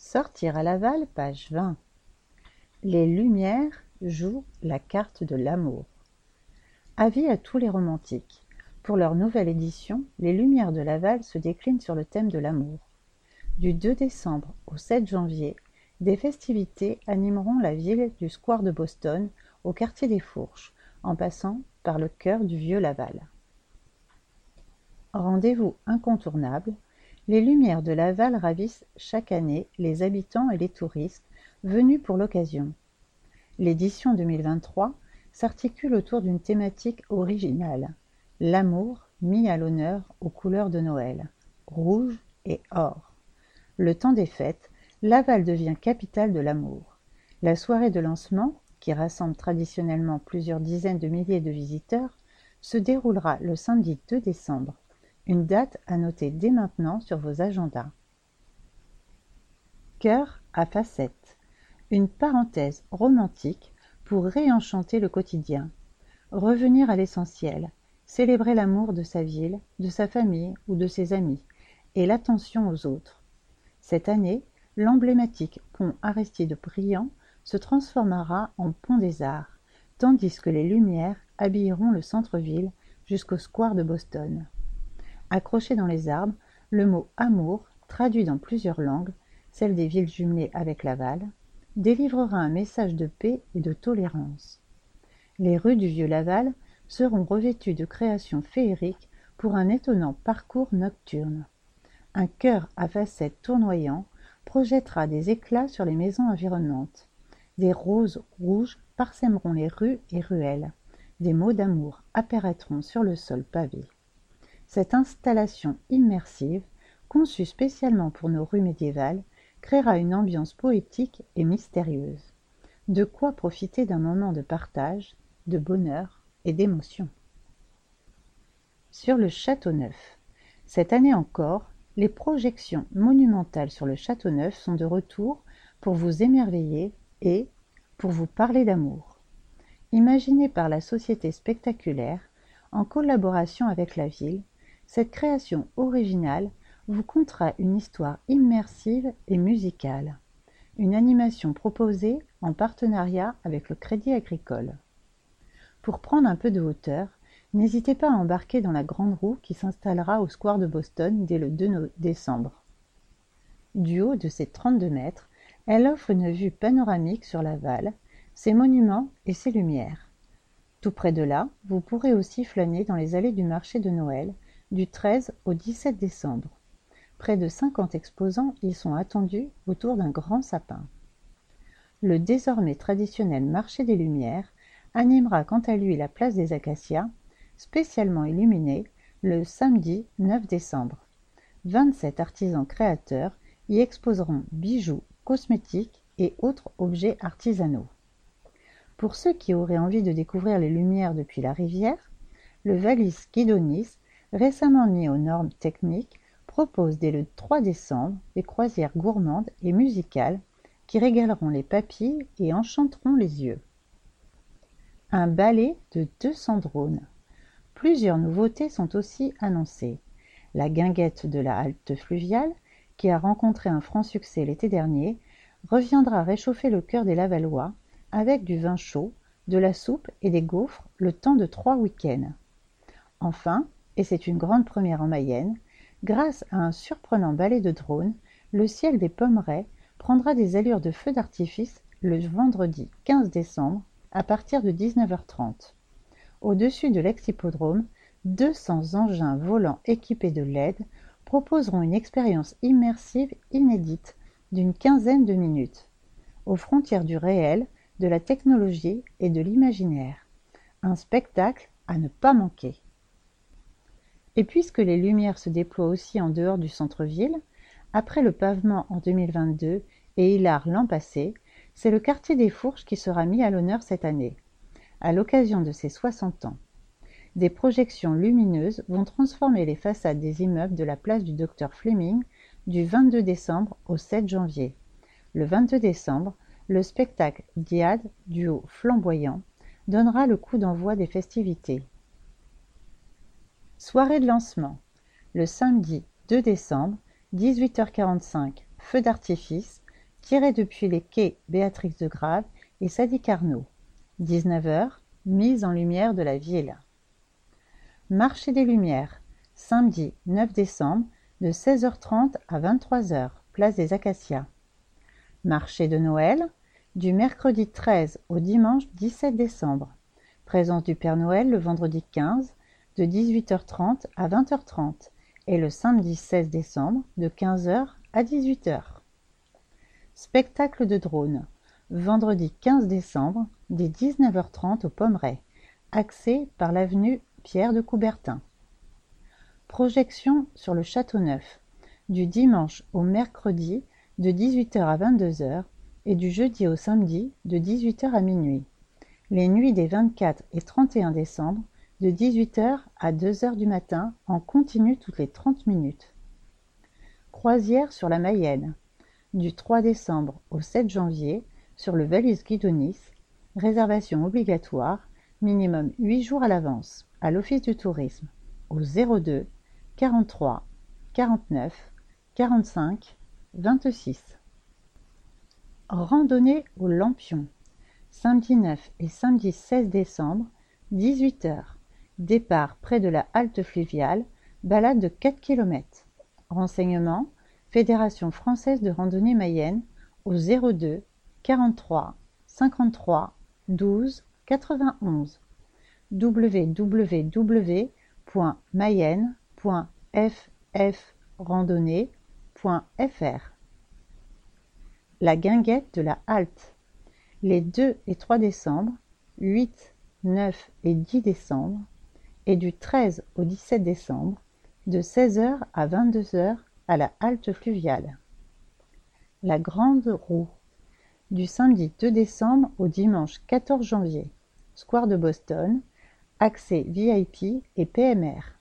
Sortir à Laval, page 20. Les Lumières jouent la carte de l'amour. Avis à tous les romantiques. Pour leur nouvelle édition, les Lumières de Laval se déclinent sur le thème de l'amour. Du 2 décembre au 7 janvier, des festivités animeront la ville du square de Boston au quartier des Fourches, en passant par le cœur du vieux Laval. Rendez-vous incontournable, les Lumières de Laval ravissent chaque année les habitants et les touristes venus pour l'occasion. L'édition 2023 s'articule autour d'une thématique originale, l'amour mis à l'honneur aux couleurs de Noël, rouge et or. Le temps des fêtes, Laval devient capitale de l'amour. La soirée de lancement, qui rassemble traditionnellement plusieurs dizaines de milliers de visiteurs, se déroulera le samedi 2 décembre. Une date à noter dès maintenant sur vos agendas. Cœur à facettes. Une parenthèse romantique pour réenchanter le quotidien. Revenir à l'essentiel. Célébrer l'amour de sa ville, de sa famille ou de ses amis et l'attention aux autres. Cette année, l'emblématique pont Aristide-Briand se transformera en pont des Arts, tandis que les Lumières habilleront le centre-ville jusqu'au square de Boston. Accroché dans les arbres, le mot « amour », traduit dans plusieurs langues, celle des villes jumelées avec Laval, délivrera un message de paix et de tolérance. Les rues du vieux Laval seront revêtues de créations féeriques pour un étonnant parcours nocturne. Un cœur à facettes tournoyant projettera des éclats sur les maisons environnantes. Des roses rouges parsèmeront les rues et ruelles. Des mots d'amour apparaîtront sur le sol pavé. Cette installation immersive, conçue spécialement pour nos rues médiévales, créera une ambiance poétique et mystérieuse. De quoi profiter d'un moment de partage, de bonheur et d'émotion. Sur le Château-Neuf. Cette année encore, les projections monumentales sur le Château-Neuf sont de retour pour vous émerveiller et pour vous parler d'amour. Imaginée par la Société Spectaculaire, en collaboration avec la ville, cette création originale vous contera une histoire immersive et musicale. Une animation proposée en partenariat avec le Crédit Agricole. Pour prendre un peu de hauteur, n'hésitez pas à embarquer dans la grande roue qui s'installera au square de Boston dès le 2 décembre. Du haut de ses 32 mètres, elle offre une vue panoramique sur Laval, ses monuments et ses lumières. Tout près de là, vous pourrez aussi flâner dans les allées du marché de Noël, du 13 au 17 décembre. Près de 50 exposants y sont attendus autour d'un grand sapin. Le désormais traditionnel marché des Lumières animera quant à lui la place des Acacias, spécialement illuminée, le samedi 9 décembre. 27 artisans créateurs y exposeront bijoux, cosmétiques et autres objets artisanaux. Pour ceux qui auraient envie de découvrir les Lumières depuis la rivière, le Vallis Guidonis, récemment mis aux normes techniques, propose dès le 3 décembre des croisières gourmandes et musicales qui régaleront les papilles et enchanteront les yeux. Un ballet de 200 drones. Plusieurs nouveautés sont aussi annoncées. La guinguette de la halte fluviale, qui a rencontré un franc succès l'été dernier, reviendra réchauffer le cœur des Lavallois avec du vin chaud, de la soupe et des gaufres le temps de 3 week-ends. Enfin, et c'est une grande première en Mayenne, grâce à un surprenant ballet de drones, le ciel des Pommerets prendra des allures de feux d'artifice le vendredi 15 décembre à partir de 19h30. Au-dessus de l'ex-hippodrome, 200 engins volants équipés de LED proposeront une expérience immersive inédite d'une quinzaine de minutes, aux frontières du réel, de la technologie et de l'imaginaire. Un spectacle à ne pas manquer. Et puisque les Lumières se déploient aussi en dehors du centre-ville, après le pavement en 2022 et Hilar l'an passé, c'est le quartier des Fourches qui sera mis à l'honneur cette année, à l'occasion de ses 60 ans. Des projections lumineuses vont transformer les façades des immeubles de la place du Dr Fleming du 22 décembre au 7 janvier. Le 22 décembre, le spectacle Diade, duo flamboyant, donnera le coup d'envoi des festivités. Soirée de lancement. Le samedi 2 décembre, 18h45, feu d'artifice, tiré depuis les quais Béatrix de Grave et Sadi Carnot. 19h, mise en lumière de la ville. Marché des Lumières, samedi 9 décembre, de 16h30 à 23h, place des Acacias. Marché de Noël, du mercredi 13 au dimanche 17 décembre. Présence du Père Noël le vendredi 15, de 18h30 à 20h30, et le samedi 16 décembre, de 15h à 18h. Spectacle de drone, vendredi 15 décembre, dès 19h30 au Pommeraye, accès par l'avenue Pierre de Coubertin. Projection sur le Château-Neuf, du dimanche au mercredi de 18h à 22h et du jeudi au samedi de 18h à minuit. Les nuits des 24 et 31 décembre de 18h à 2h du matin en continu toutes les 30 minutes. Croisière sur la Mayenne, du 3 décembre au 7 janvier sur le Valus-Guidonis, réservation obligatoire, minimum 8 jours à l'avance, à l'Office du tourisme, au 02 43 49 45 26. Randonnée au Lampion, samedi 9 et samedi 16 décembre, 18h. Départ près de la halte fluviale, balade de 4 km. Renseignements, Fédération française de randonnée Mayenne, au 02 43 53 12 91. www.mayenne.ffrandonnée.fr. La guinguette de la halte, les 2 et 3 décembre, 8, 9 et 10 décembre, et du 13 au 17 décembre, de 16h à 22h à la halte fluviale. La Grande Roue, du samedi 2 décembre au dimanche 14 janvier, Square de Boston, accès VIP et PMR.